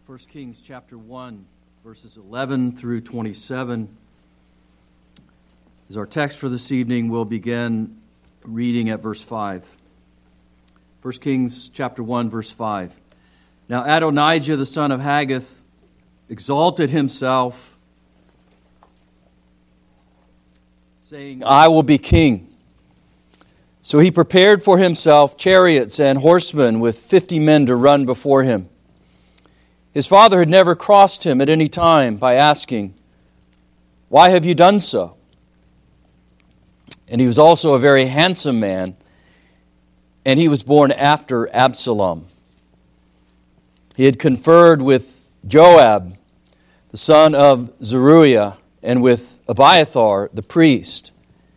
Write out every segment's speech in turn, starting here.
1 Kings chapter 1, verses 11 through 27 is our text for this evening. We'll begin reading at verse 5. 1 Kings chapter 1, verse 5. Now Adonijah, the son of Haggith, exalted himself, saying, I will be king. So he prepared for himself chariots and horsemen with 50 men to run before him. His father had never crossed him at any time by asking, Why have you done so? And he was also a very handsome man, and he was born after Absalom. He had conferred with Joab, the son of Zeruiah, and with Abiathar, the priest.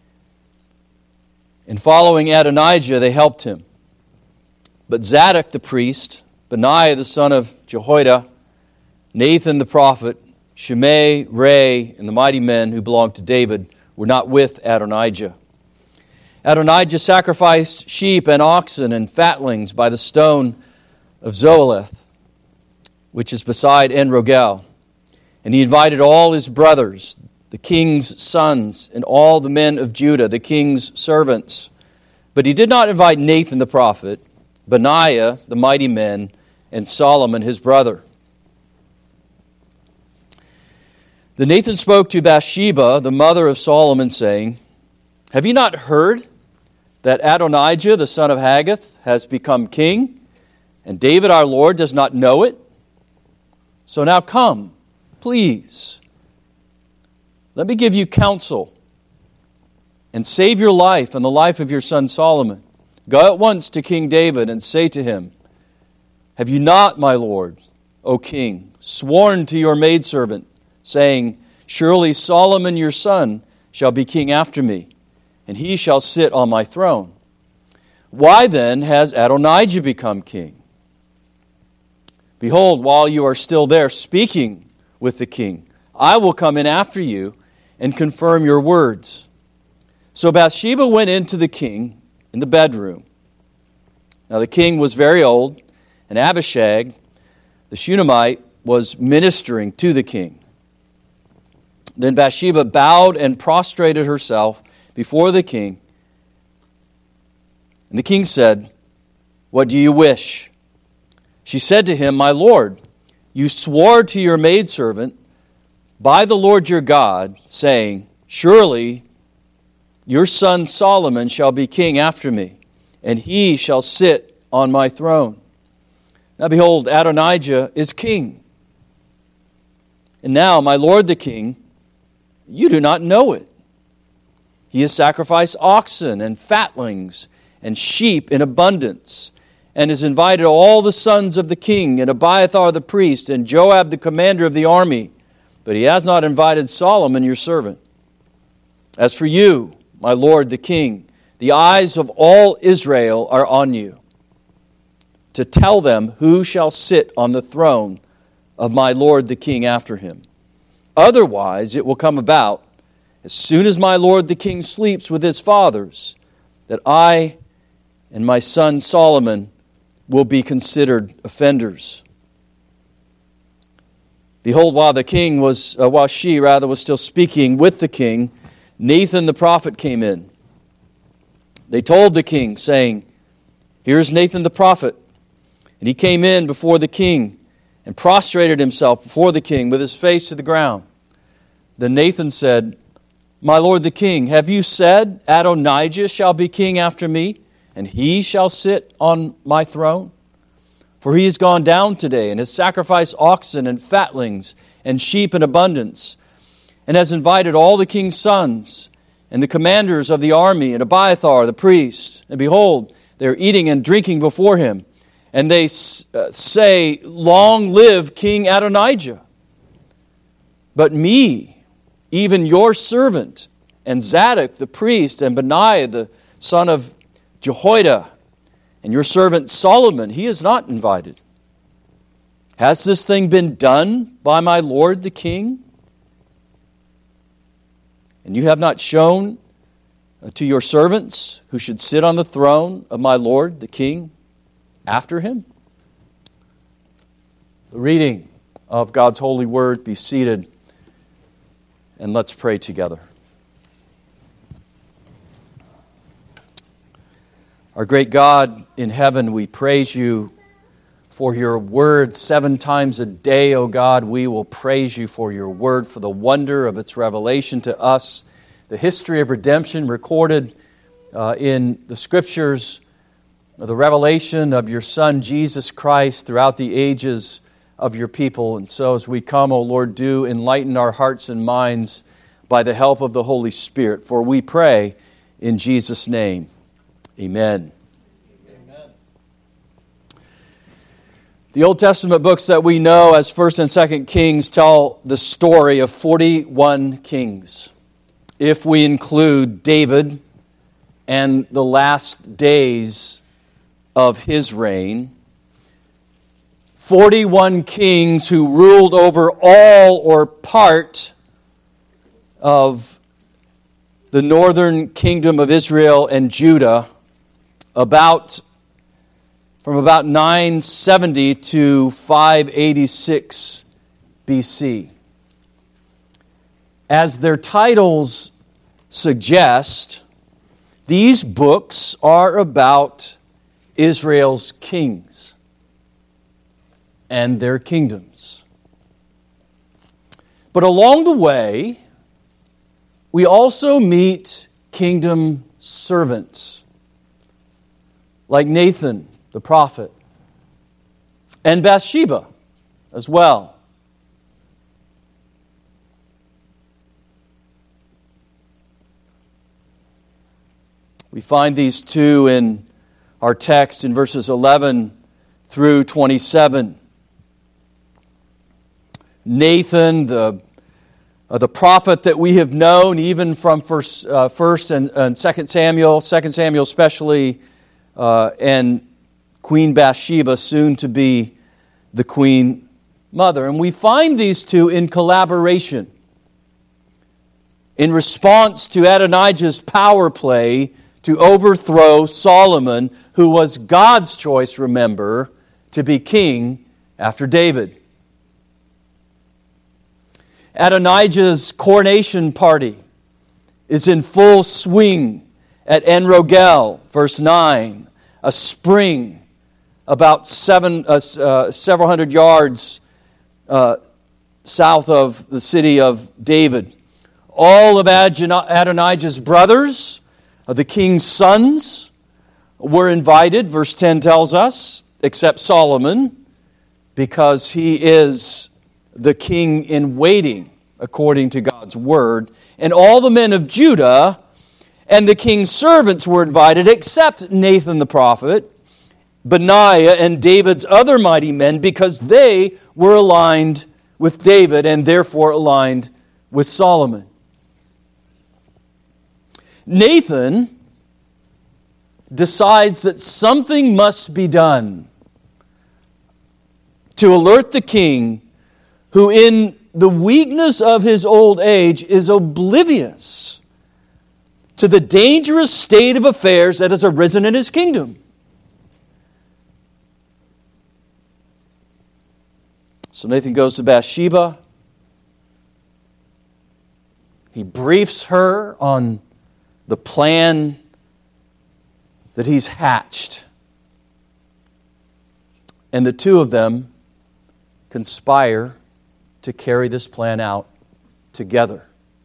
In following Adonijah, they helped him. But Zadok the priest, Benaiah the son of Jehoiada, Nathan the prophet, Shimei, Ray, and the mighty men who belonged to David were not with Adonijah. Adonijah sacrificed sheep and oxen and fatlings by the stone of Zoeleth, which is beside En-Rogel. And he invited all his brothers, the king's sons, and all the men of Judah, the king's servants. But he did not invite Nathan the prophet, Benaiah, the mighty men, and Solomon his brother. Then Nathan spoke to Bathsheba, the mother of Solomon, saying, Have you not heard that Adonijah, the son of Haggith, has become king, and David our Lord does not know it? So now come, please, let me give you counsel, and save your life and the life of your son Solomon. Go at once to King David and say to him, Have you not, my lord, O king, sworn to your maidservant, saying, Surely Solomon your son shall be king after me, and he shall sit on my throne? Why then has Adonijah become king? Behold, while you are still there speaking with the king, I will come in after you and confirm your words. So Bathsheba went in to the king in the bedroom. Now the king was very old, and Abishag, the Shunammite, was ministering to the king. Then Bathsheba bowed and prostrated herself before the king. And the king said, What do you wish? She said to him, My lord, you swore to your maidservant by the Lord your God, saying, Surely your son Solomon shall be king after me, and he shall sit on my throne. Now behold, Adonijah is king. And now, my lord the king, you do not know it. He has sacrificed oxen and fatlings and sheep in abundance, and has invited all the sons of the king, and Abiathar the priest, and Joab the commander of the army, but he has not invited Solomon your servant. As for you, my lord the king, the eyes of all Israel are on you, to tell them who shall sit on the throne of my lord the king after him. Otherwise it will come about, as soon as my lord the king sleeps with his fathers, that I and my son Solomon will be considered offenders. Behold, while she was still speaking with the king, Nathan the prophet came in. They told the king, saying, Here is Nathan the prophet. And he came in before the king and prostrated himself before the king with his face to the ground. Then Nathan said, My lord the king, have you said, Adonijah shall be king after me, and he shall sit on my throne? For he has gone down today and has sacrificed oxen and fatlings and sheep in abundance, and has invited all the king's sons and the commanders of the army and Abiathar the priest. And behold, they are eating and drinking before him. And they say, Long live King Adonijah. But me, even your servant, and Zadok the priest, and Benaiah the son of Jehoiada, and your servant Solomon, he is not invited. Has this thing been done by my lord the king? And you have not shown to your servants who should sit on the throne of my lord the king after him? The reading of God's holy word. Be seated, and let's pray together. Our great God in heaven, we praise you for your word. 7 times a day, O God, we will praise you for your word, for the wonder of its revelation to us, the history of redemption recorded in the Scriptures, the revelation of your Son, Jesus Christ, throughout the ages of your people. And so as we come, O Lord, do enlighten our hearts and minds by the help of the Holy Spirit. For we pray in Jesus' name. Amen. Amen. The Old Testament books that we know as 1st and 2nd Kings tell the story of 41 kings. If we include David and the last days of his reign, 41 kings who ruled over all or part of the northern kingdom of Israel and Judah from about 970 to 586 BC. As their titles suggest, these books are about Israel's kings and their kingdoms. But along the way, we also meet kingdom servants like Nathan the prophet and Bathsheba as well. We find these two in our text in verses 11 through 27. Nathan, the prophet that we have known even from first and 2 Samuel especially, and Queen Bathsheba, soon to be the queen mother. And we find these two in collaboration in response to Adonijah's power play to overthrow Solomon, who was God's choice, remember, to be king after David. Adonijah's coronation party is in full swing at En Rogel, verse 9, a spring about several hundred yards south of the city of David. All of Adonijah's brothers, the king's sons, were invited, verse 10 tells us, except Solomon, because he is the king in waiting, according to God's word. And all the men of Judah and the king's servants were invited, except Nathan the prophet, Benaiah, and David's other mighty men, because they were aligned with David and therefore aligned with Solomon. Nathan decides that something must be done to alert the king, who in the weakness of his old age is oblivious to the dangerous state of affairs that has arisen in his kingdom. So Nathan goes to Bathsheba. He briefs her on the plan that he's hatched. And the two of them conspire to carry this plan out together.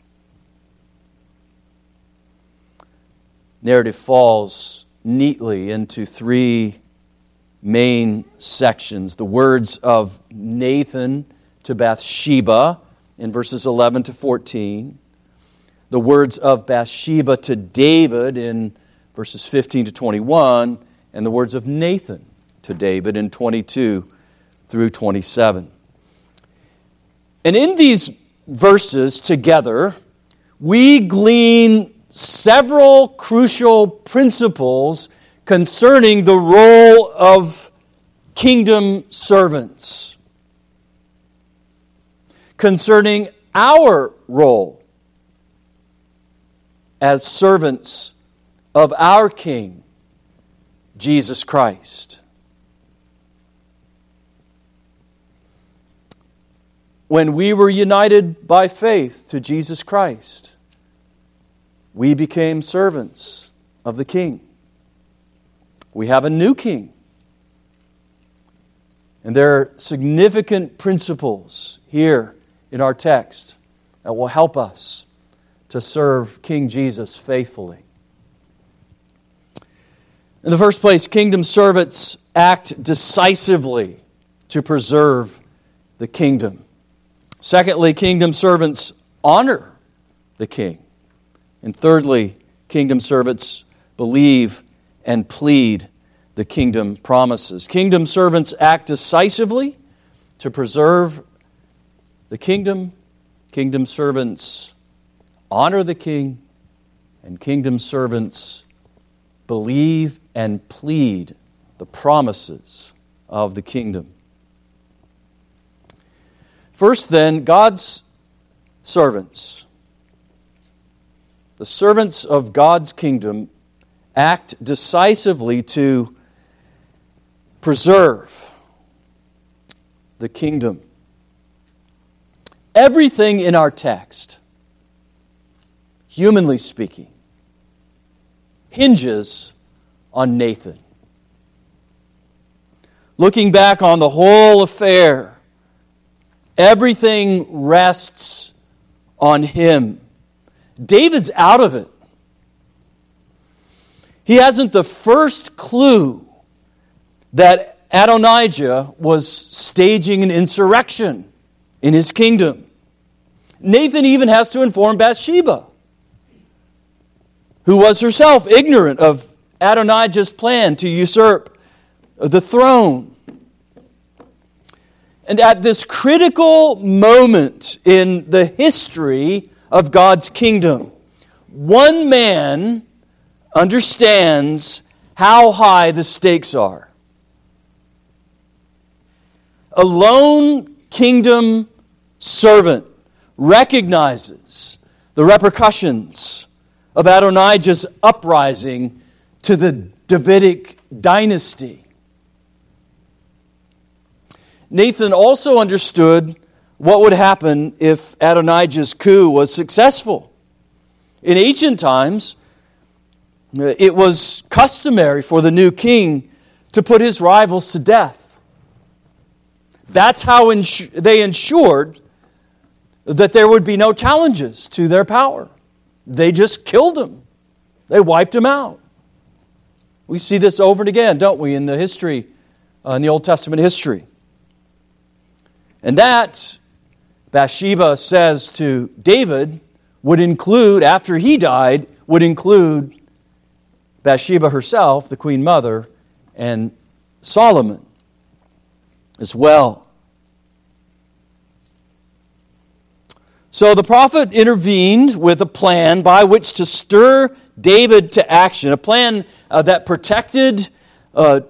Narrative falls neatly into 3 main sections. The words of Nathan to Bathsheba in verses 11 to 14. The words of Bathsheba to David in verses 15 to 21. And the words of Nathan to David in 22 through 27. And in these verses together, we glean several crucial principles concerning the role of kingdom servants, concerning our role as servants of our King, Jesus Christ. when we were united by faith to Jesus Christ, we became servants of the King. We have a new King. And there are significant principles here in our text that will help us to serve King Jesus faithfully. In the first place, kingdom servants act decisively to preserve the kingdom. Secondly, kingdom servants honor the king. And thirdly, kingdom servants believe and plead the kingdom promises. Kingdom servants act decisively to preserve the kingdom. Kingdom servants honor the king, and kingdom servants believe and plead the promises of the kingdom. First, then, God's servants, the servants of God's kingdom, act decisively to preserve the kingdom. Everything in our text, humanly speaking, hinges on Nathan. Looking back on the whole affair, everything rests on him. David's out of it. He hasn't the first clue that Adonijah was staging an insurrection in his kingdom. Nathan even has to inform Bathsheba, who was herself ignorant of Adonijah's plan to usurp the throne. And at this critical moment in the history of God's kingdom, one man understands how high the stakes are. A lone kingdom servant recognizes the repercussions of Adonijah's uprising to the Davidic dynasty. Nathan also understood what would happen if Adonijah's coup was successful. In ancient times, it was customary for the new king to put his rivals to death. That's how they ensured that there would be no challenges to their power. They just killed him. They wiped him out. We see this over and again, don't we, in the history, in the Old Testament history. And that, Bathsheba says to David, would include, after he died, would include Bathsheba herself, the queen mother, and Solomon as well. So the prophet intervened with a plan by which to stir David to action, a plan that protected the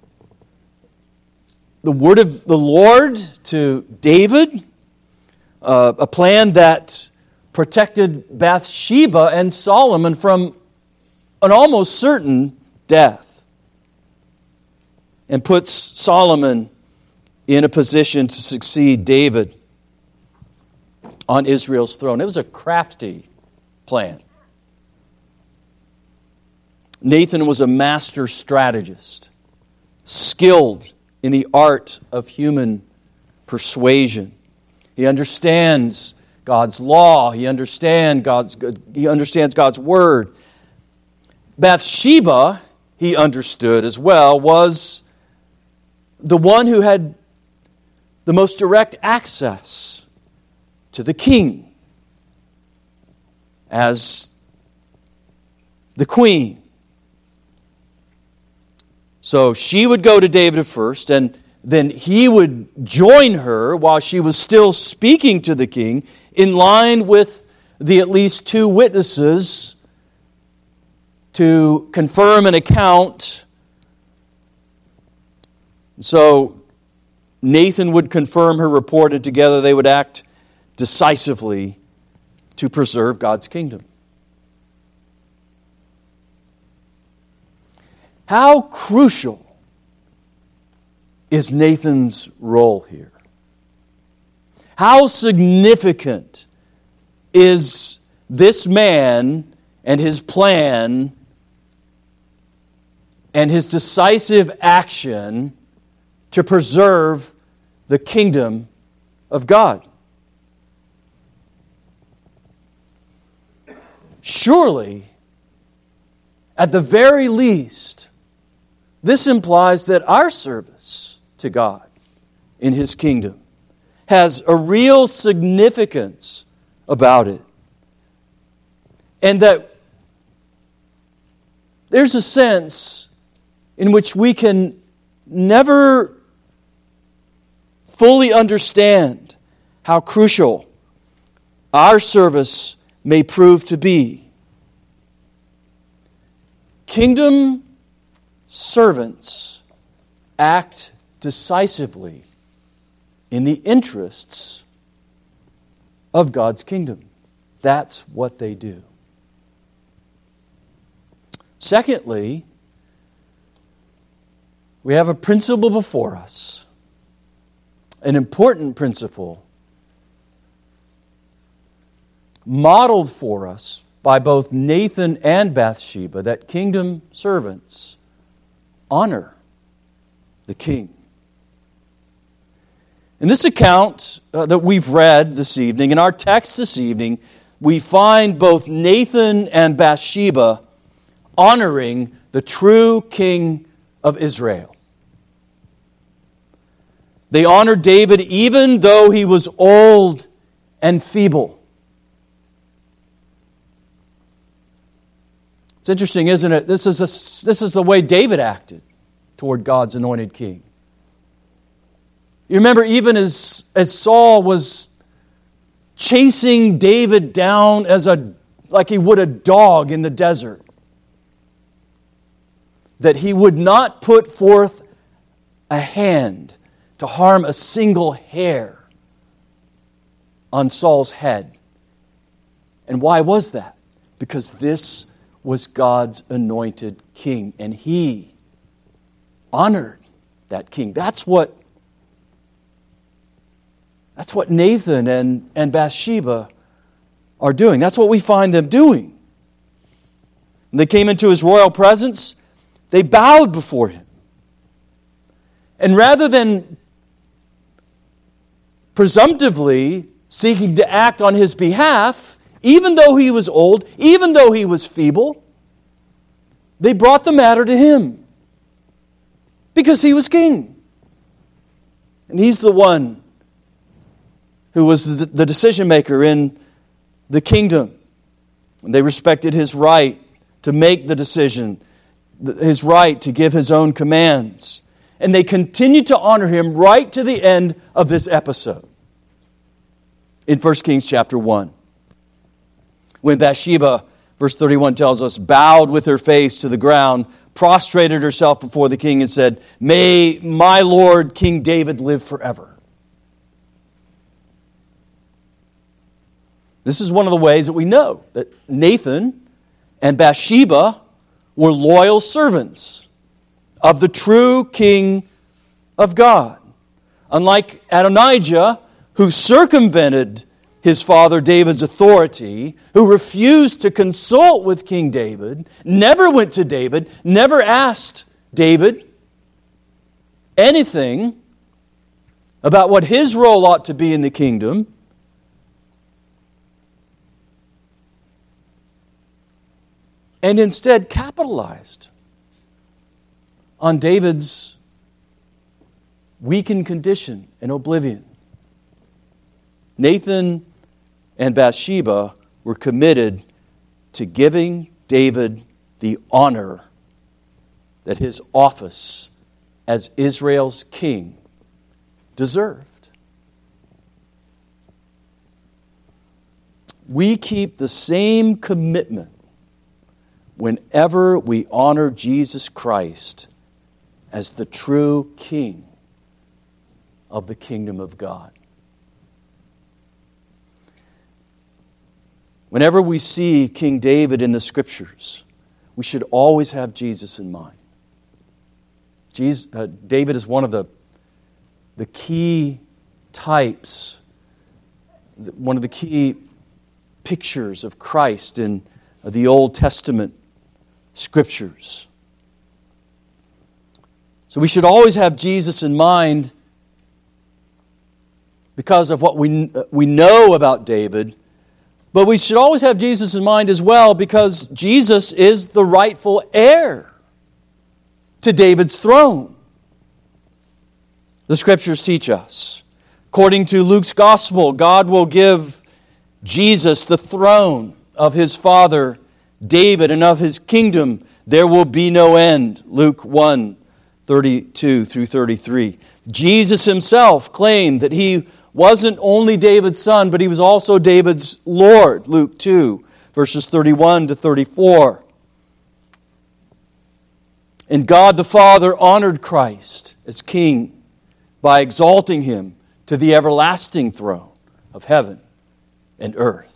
word of the Lord to David, a plan that protected Bathsheba and Solomon from an almost certain death, and puts Solomon in a position to succeed David on Israel's throne. It was a crafty plan. Nathan was a master strategist, skilled in the art of human persuasion. He understands God's law. He understands God's word. Bathsheba, he understood as well, was the one who had the most direct access to the king as the queen. So she would go to David first, and then he would join her while she was still speaking to the king, in line with the at least two witnesses to confirm an account. So Nathan would confirm her report, and together they would act decisively to preserve God's kingdom. How crucial is Nathan's role here? How significant is this man and his plan and his decisive action to preserve the kingdom of God? Surely, at the very least, this implies that our service to God in His kingdom has a real significance about it. And that there's a sense in which we can never fully understand how crucial our service may prove to be. Kingdom servants act decisively in the interests of God's kingdom. That's what they do. Secondly, we have a principle before us, an important principle modeled for us by both Nathan and Bathsheba, that kingdom servants honor the king. In this account that we've read this evening, in our text this evening, we find both Nathan and Bathsheba honoring the true king of Israel. They honored David even though he was old and feeble. It's interesting, isn't it? This is the way David acted toward God's anointed king. You remember, even as Saul was chasing David down like he would a dog in the desert, that he would not put forth a hand to harm a single hair on Saul's head. And why was that? Because this was God's anointed king, and he honored that king. That's what Nathan and Bathsheba are doing. That's what we find them doing. When they came into his royal presence, they bowed before him. And rather than presumptively seeking to act on his behalf, even though he was old, even though he was feeble, they brought the matter to him because he was king. And he's the one who was the decision maker in the kingdom. And they respected his right to make the decision, his right to give his own commands. And they continued to honor him right to the end of this episode in 1 Kings chapter 1. When Bathsheba, verse 31 tells us, bowed with her face to the ground, prostrated herself before the king and said, "May my Lord King David live forever." This is one of the ways that we know that Nathan and Bathsheba were loyal servants of the true King of God. Unlike Adonijah, who circumvented his father David's authority, who refused to consult with King David, never went to David, never asked David anything about what his role ought to be in the kingdom. And instead capitalized on David's weakened condition and oblivion. Nathan and Bathsheba were committed to giving David the honor that his office as Israel's king deserved. We keep the same commitment whenever we honor Jesus Christ as the true King of the kingdom of God. Whenever we see King David in the Scriptures, we should always have Jesus in mind. David is one of the key types one of the key pictures of Christ in the Old Testament Scriptures. So we should always have Jesus in mind because of what we know about David, but we should always have Jesus in mind as well because Jesus is the rightful heir to David's throne. The Scriptures teach us. According to Luke's Gospel, God will give Jesus the throne of His father David, and of His kingdom there will be no end. Luke 1:32 through 33. Jesus Himself claimed that He wasn't only David's son, but He was also David's Lord. Luke 2, verses 31 to 34. And God the Father honored Christ as King by exalting Him to the everlasting throne of heaven and earth.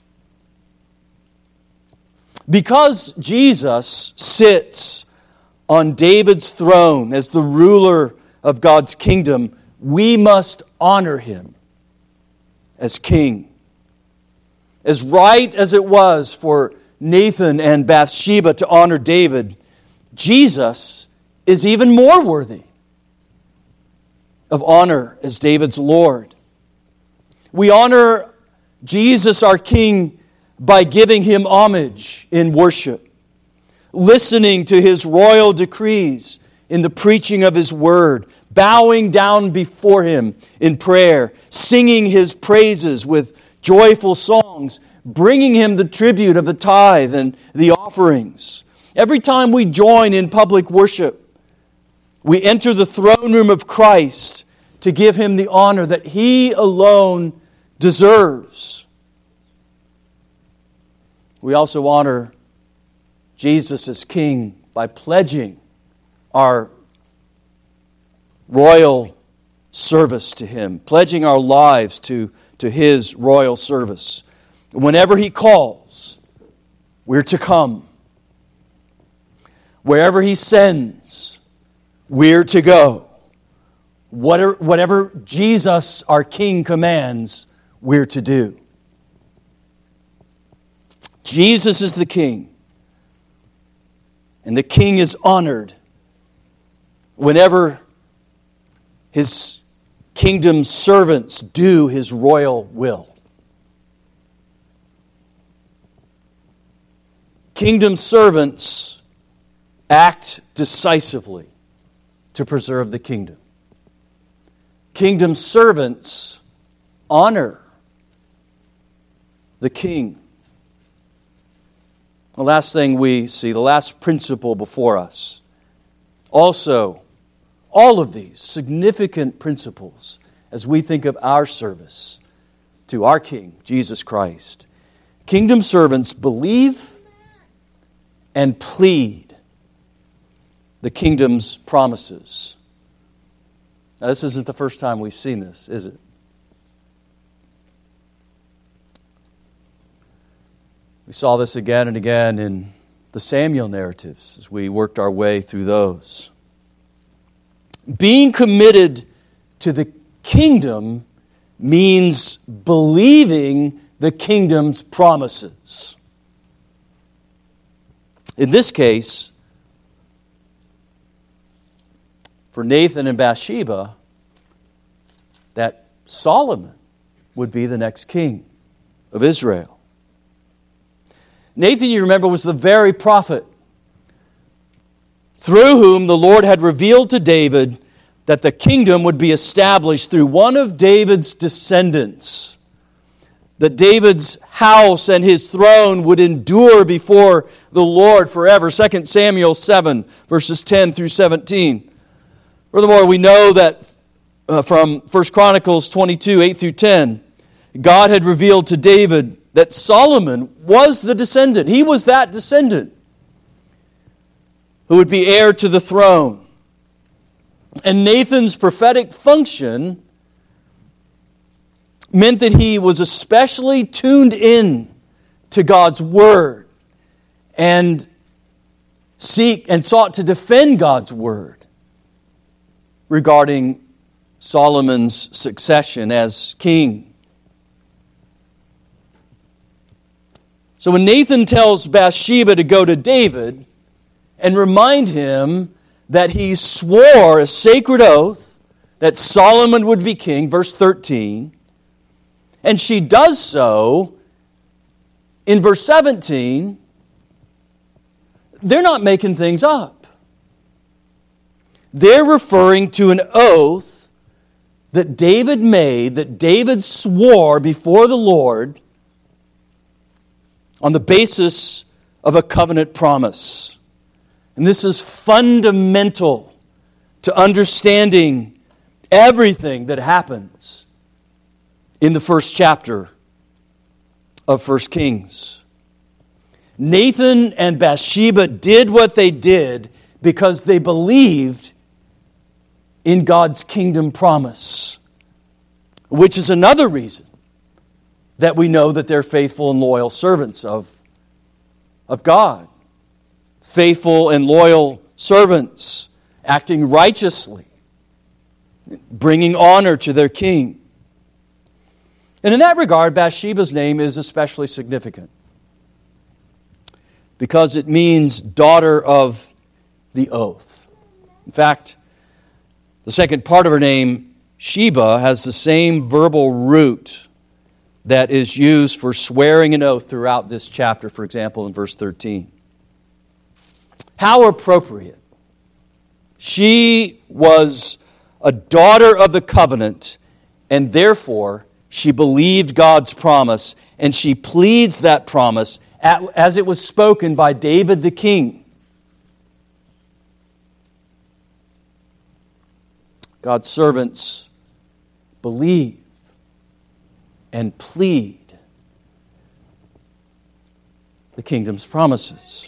Because Jesus sits on David's throne as the ruler of God's kingdom, we must honor Him as King. As right as it was for Nathan and Bathsheba to honor David, Jesus is even more worthy of honor as David's Lord. We honor Jesus, our King, by giving Him homage in worship, listening to His royal decrees in the preaching of His word, bowing down before Him in prayer, singing His praises with joyful songs, bringing Him the tribute of the tithe and the offerings. Every time we join in public worship, we enter the throne room of Christ to give Him the honor that He alone deserves. We also honor Jesus as King by pledging our royal service to Him, pledging our lives to His royal service. Whenever He calls, we're to come. Wherever He sends, we're to go. Whatever Jesus, our King, commands, we're to do. Jesus is the King. And the King is honored whenever His kingdom servants do His royal will. Kingdom servants act decisively to preserve the kingdom. Kingdom servants honor the King. The last thing we see, the last principle before us. Also, all of these significant principles as we think of our service to our King, Jesus Christ. Kingdom servants believe and plead the kingdom's promises. Now, this isn't the first time we've seen this, is it? We saw this again and again in the Samuel narratives as we worked our way through those. Being committed to the kingdom means believing the kingdom's promises. In this case, for Nathan and Bathsheba, that Solomon would be the next king of Israel. Nathan, you remember, was the very prophet through whom the Lord had revealed to David that the kingdom would be established through one of David's descendants. That David's house and his throne would endure before the Lord forever. 2 Samuel 7, verses 10 through 17. Furthermore, we know that from 1 Chronicles 22, 8 through 10, God had revealed to David that Solomon was the descendant. He was that descendant who would be heir to the throne. And Nathan's prophetic function meant that he was especially tuned in to God's Word and sought to defend God's Word regarding Solomon's succession as king. So when Nathan tells Bathsheba to go to David and remind him that he swore a sacred oath that Solomon would be king, verse 13, and she does so in verse 17, they're not making things up. They're referring to an oath that David made, that David swore before the Lord on the basis of a covenant promise. And this is fundamental to understanding everything that happens in the first chapter of 1 Kings. Nathan and Bathsheba did what they did because they believed in God's kingdom promise, which is another reason that we know that they're faithful and loyal servants of God. Faithful and loyal servants, acting righteously, bringing honor to their king. And in that regard, Bathsheba's name is especially significant because it means daughter of the oath. In fact, the second part of her name, Sheba, has the same verbal root that is used for swearing an oath throughout this chapter, for example, in verse 13. How appropriate. She was a daughter of the covenant, and therefore she believed God's promise, and she pleads that promise as it was spoken by David the king. God's servants believe and plead the kingdom's promises.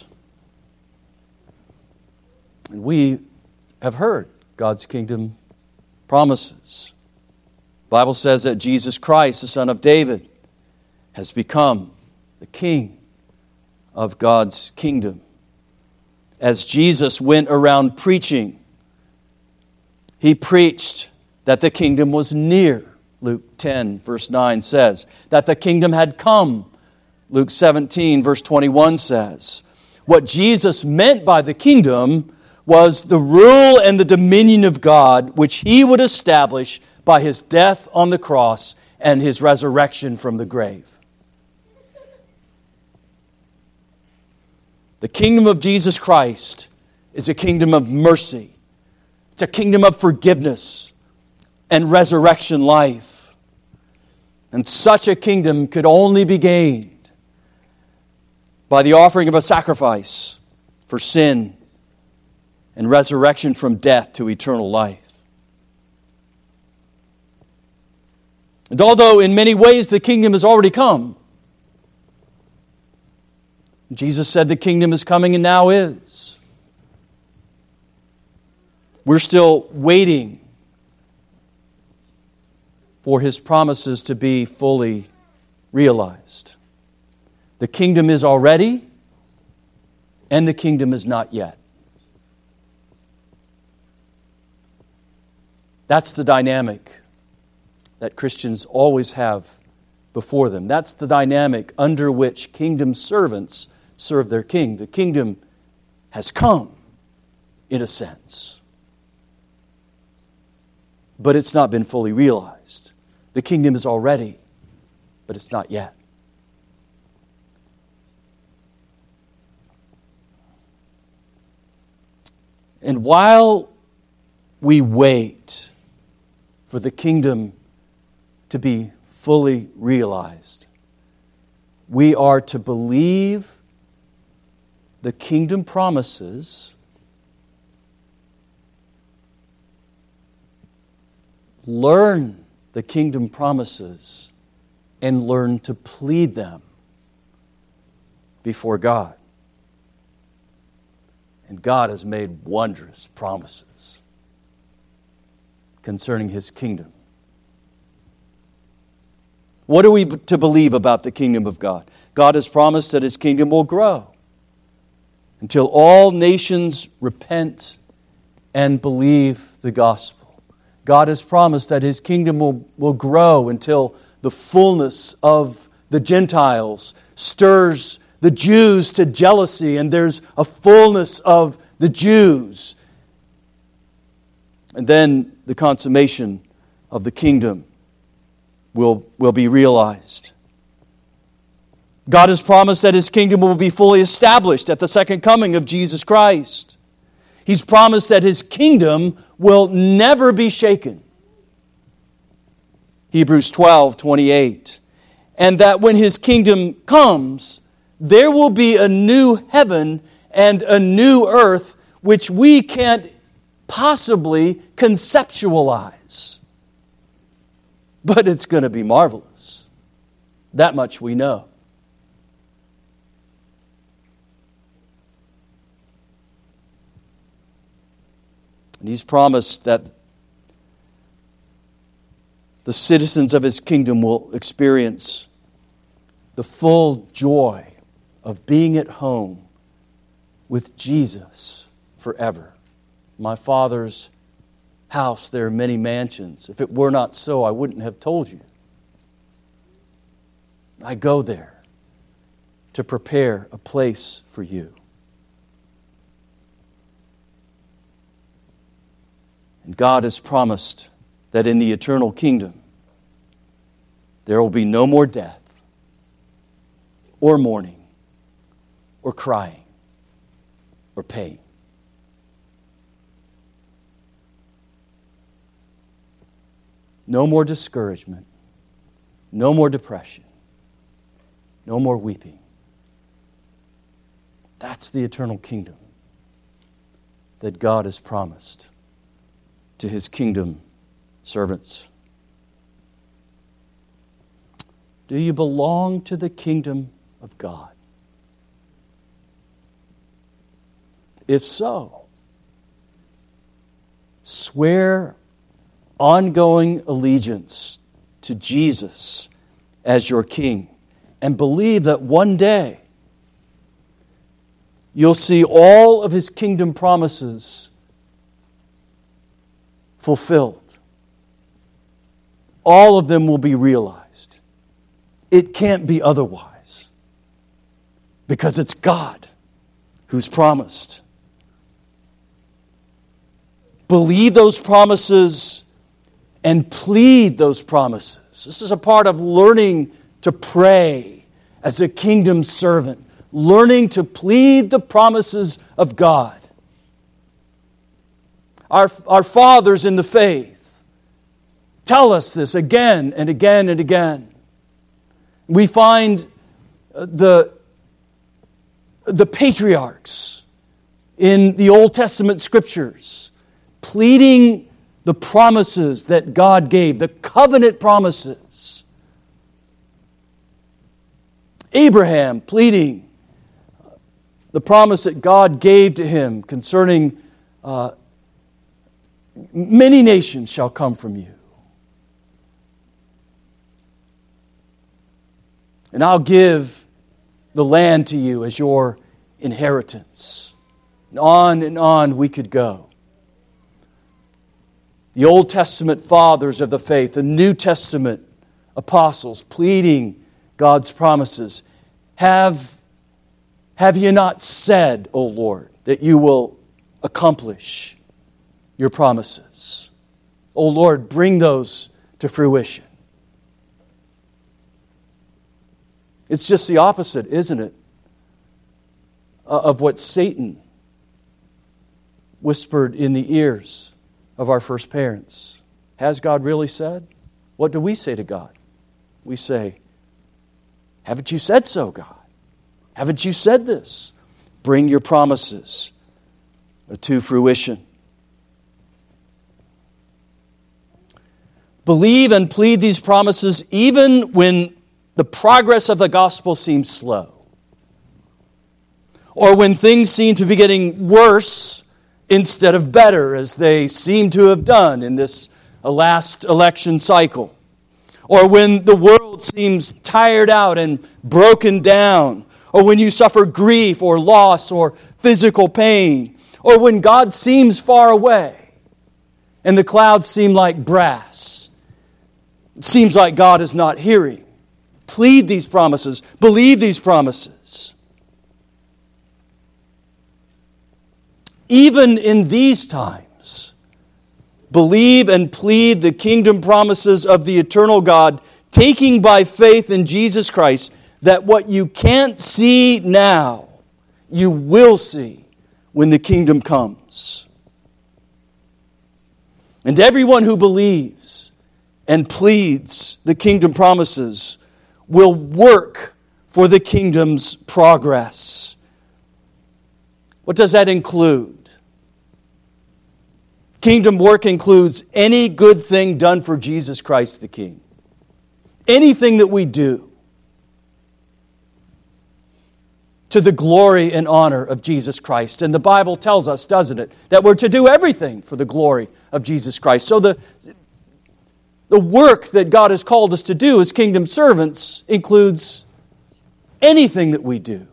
And we have heard God's kingdom promises. The Bible says that Jesus Christ, the Son of David, has become the King of God's kingdom. As Jesus went around preaching, He preached that the kingdom was near. Luke 10, verse 9 says that the kingdom had come. Luke 17, verse 21 says. What Jesus meant by the kingdom was the rule and the dominion of God, which He would establish by His death on the cross and His resurrection from the grave. The kingdom of Jesus Christ is a kingdom of mercy. It's a kingdom of forgiveness and resurrection life. And such a kingdom could only be gained by the offering of a sacrifice for sin and resurrection from death to eternal life. And although in many ways the kingdom has already come, Jesus said the kingdom is coming and now is. We're still waiting for His promises to be fully realized. The kingdom is already, and the kingdom is not yet. That's the dynamic that Christians always have before them. That's the dynamic under which kingdom servants serve their king. The kingdom has come, in a sense, but it's not been fully realized. The kingdom is already, but it's not yet. And while we wait for the kingdom to be fully realized, we are to believe the kingdom promises, learn the kingdom promises, and learn to plead them before God. And God has made wondrous promises concerning His kingdom. What are we to believe about the kingdom of God? God has promised that His kingdom will grow until all nations repent and believe the gospel. God has promised that His kingdom will grow until the fullness of the Gentiles stirs the Jews to jealousy, and there's a fullness of the Jews. And then the consummation of the kingdom will be realized. God has promised that His kingdom will be fully established at the second coming of Jesus Christ. He's promised that His kingdom will never be shaken. Hebrews 12:28. And that when His kingdom comes, there will be a new heaven and a new earth which we can't possibly conceptualize. But it's going to be marvelous. That much we know. And He's promised that the citizens of His kingdom will experience the full joy of being at home with Jesus forever. My Father's house, there are many mansions. If it were not so, I wouldn't have told you. I go there to prepare a place for you. And God has promised that in the eternal kingdom, there will be no more death, or mourning, or crying, or pain. No more discouragement, no more depression, no more weeping. That's the eternal kingdom that God has promised to His kingdom servants. Do you belong to the kingdom of God? If so, swear ongoing allegiance to Jesus as your King, and believe that one day you'll see all of His kingdom promises fulfilled. All of them will be realized. It can't be otherwise, because it's God who's promised. Believe those promises and plead those promises. This is a part of learning to pray as a kingdom servant, learning to plead the promises of God. Our fathers in the faith tell us this again and again and again. We find the patriarchs in the Old Testament Scriptures pleading the promises that God gave, the covenant promises. Abraham pleading the promise that God gave to him concerning many nations shall come from you. And I'll give the land to you as your inheritance. And on we could go. The Old Testament fathers of the faith, the New Testament apostles pleading God's promises. Have you not said, O Lord, that you will accomplish your promises? O Lord, bring those to fruition. It's just the opposite, isn't it, of what Satan whispered in the ears of our first parents. Has God really said? What do we say to God? We say, haven't you said so, God? Haven't you said this? Bring your promises to fruition. Believe and plead these promises even when the progress of the gospel seems slow, or when things seem to be getting worse instead of better, as they seem to have done in this last election cycle, or when the world seems tired out and broken down, or when you suffer grief or loss or physical pain, or when God seems far away and the clouds seem like brass. It seems like God is not hearing. Plead these promises. Believe these promises. even in these times, believe and plead the kingdom promises of the eternal God, taking by faith in Jesus Christ, that what you can't see now, you will see when the kingdom comes. And everyone who believes and pleads the kingdom promises will work for the kingdom's progress. What does that include? Kingdom work includes any good thing done for Jesus Christ the King. Anything that we do to the glory and honor of Jesus Christ. And the Bible tells us, doesn't it, that we're to do everything for the glory of Jesus Christ. So the work that God has called us to do as kingdom servants includes anything that we do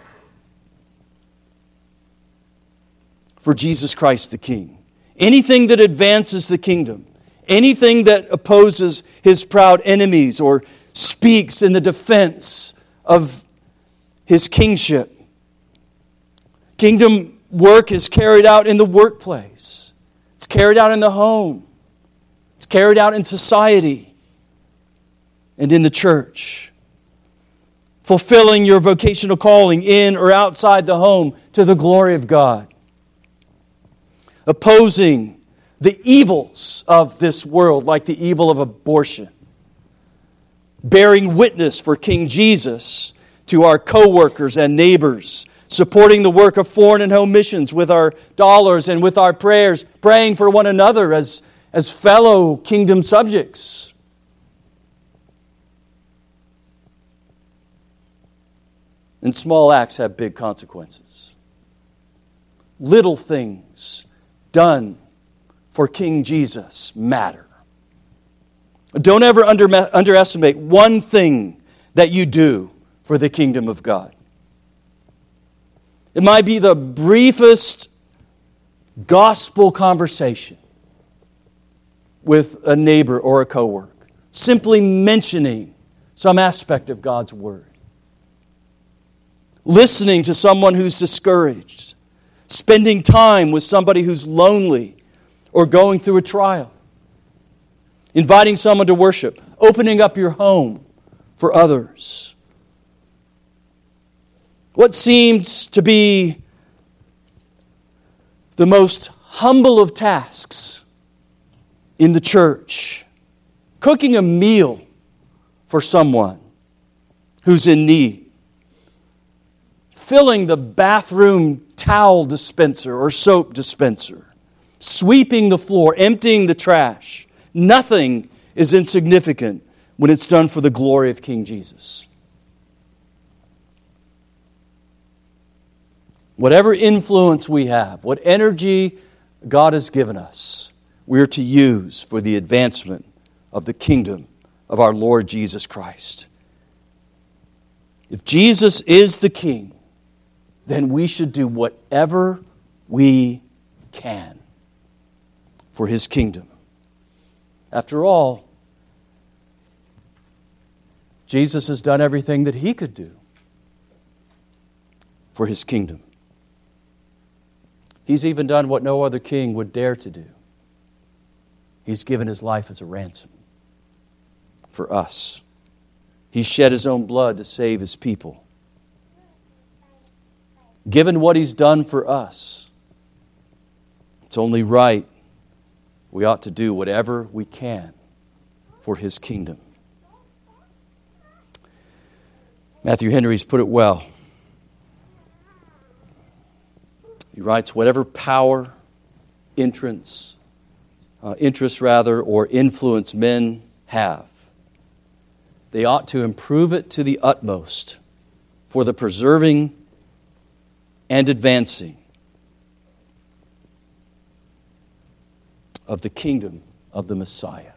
for Jesus Christ the King. Anything that advances the kingdom. Anything that opposes His proud enemies or speaks in the defense of His kingship. Kingdom work is carried out in the workplace. It's carried out in the home. It's carried out in society and in the church. Fulfilling your vocational calling in or outside the home to the glory of God. Opposing the evils of this world, like the evil of abortion. Bearing witness for King Jesus to our co-workers and neighbors. Supporting the work of foreign and home missions with our dollars and with our prayers. Praying for one another as fellow kingdom subjects. And small acts have big consequences. Little things done for King Jesus matter. Don't ever underestimate one thing that you do for the kingdom of God. It might be the briefest gospel conversation with a neighbor or a coworker. Simply mentioning some aspect of God's Word. Listening to someone who's discouraged. Spending time with somebody who's lonely or going through a trial. Inviting someone to worship. Opening up your home for others. What seems to be the most humble of tasks in the church? Cooking a meal for someone who's in need. Filling the bathroom towel dispenser or soap dispenser. Sweeping the floor, emptying the trash. Nothing is insignificant when it's done for the glory of King Jesus. Whatever influence we have, what energy God has given us, we are to use for the advancement of the kingdom of our Lord Jesus Christ. If Jesus is the King, then we should do whatever we can for His kingdom. After all, Jesus has done everything that He could do for His kingdom. He's even done what no other king would dare to do. He's given His life as a ransom for us. He shed His own blood to save His people. Given what He's done for us, it's only right we ought to do whatever we can for His kingdom. Matthew Henry's put it well. He writes, whatever power, interest, or influence men have, they ought to improve it to the utmost for the preserving and advancing of the kingdom of the Messiah.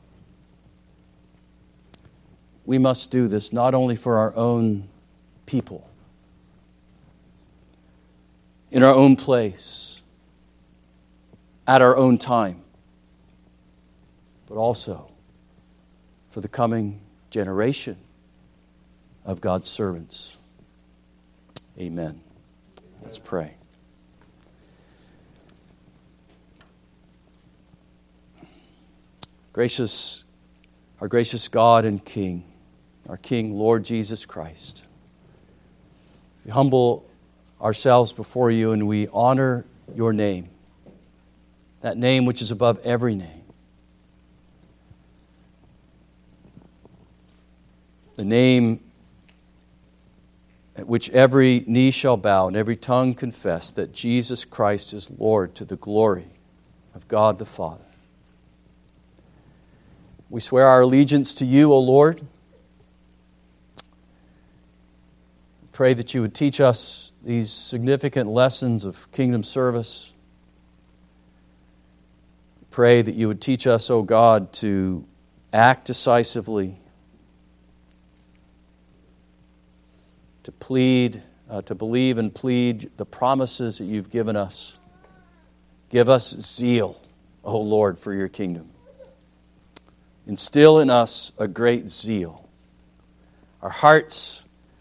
We must do this not only for our own people, in our own place, at our own time, but also for the coming generation of God's servants. Amen. Let's pray. Our gracious God and King, our King, Lord Jesus Christ. We humble ourselves before you and we honor your name, that name which is above every name. The name at which every knee shall bow and every tongue confess that Jesus Christ is Lord, to the glory of God the Father. We swear our allegiance to you, O Lord. Pray that you would teach us these significant lessons of kingdom service. Pray that you would teach us, O God, to act decisively, to plead, to believe and plead the promises that you've given us. Give us zeal, O Lord, for your kingdom. Instill in us a great zeal. Our hearts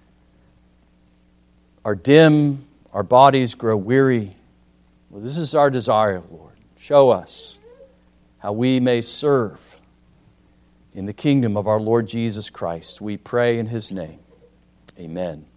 are dim, our bodies grow weary. Well, this is our desire, Lord. Show us how we may serve in the kingdom of our Lord Jesus Christ. We pray in His name. Amen.